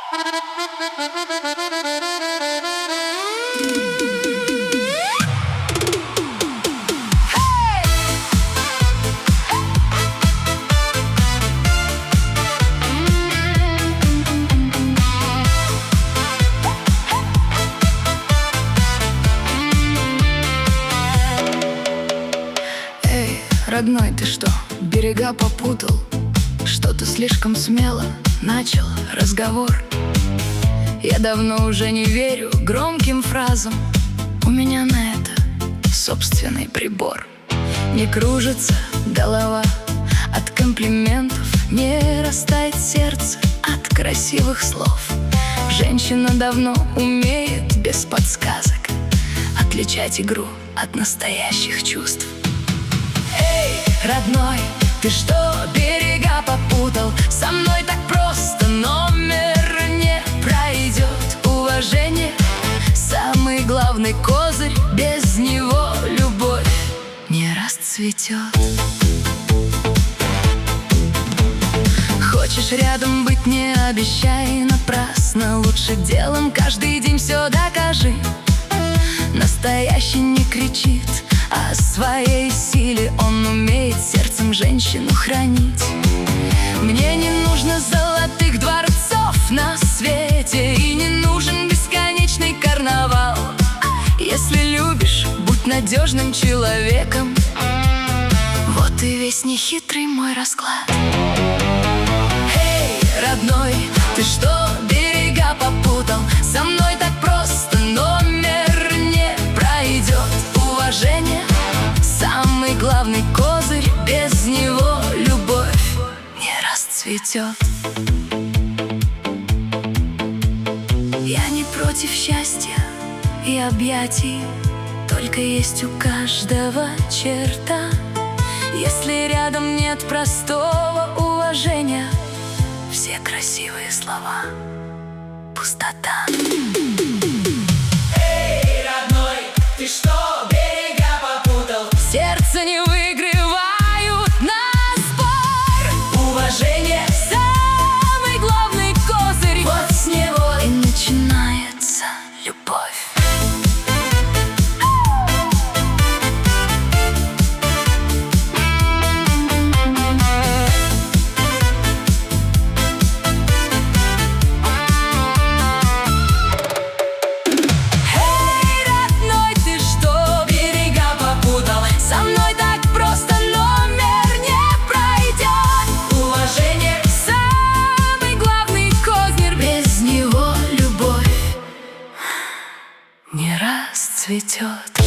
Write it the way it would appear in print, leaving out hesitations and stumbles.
Родной, ты что, берега попутал? Что-то слишком смело начал разговор. Я давно уже не верю громким фразам. У меня на это собственный прибор. Не кружится голова от комплиментов, не растает сердце от красивых слов. Женщина давно умеет без подсказок отличать игру от настоящих чувств. Родной, ты что, берега попутал? Со мной так просто номер не пройдет. Уважение — самый главный козырь, без него любовь не расцветет. Хочешь рядом быть, не обещай напрасно. Лучше делом каждый день все докажи. Настоящий не кричит о своей силе, он умеет сердцем женщину хранить. Мне не нужно золотых дворцов на свете, и не нужен бесконечный карнавал. Если любишь, будь надежным человеком. Вот и весь нехитрый мой расклад. Эй, родной, ты что, берега попутал? Со мной так просто номер не пройдет. Уважение — самый главный козырь, без него любовь не расцветет. Я не против счастья и объятий, только есть у каждого черта. Если рядом нет простого уважения, все красивые слова — пустота. Эй, родной, ты что, берега попутал? Сердце не выигрывают на спор. Уважение — самый главный козырь, вот с него и начинается любовь. Не расцветет.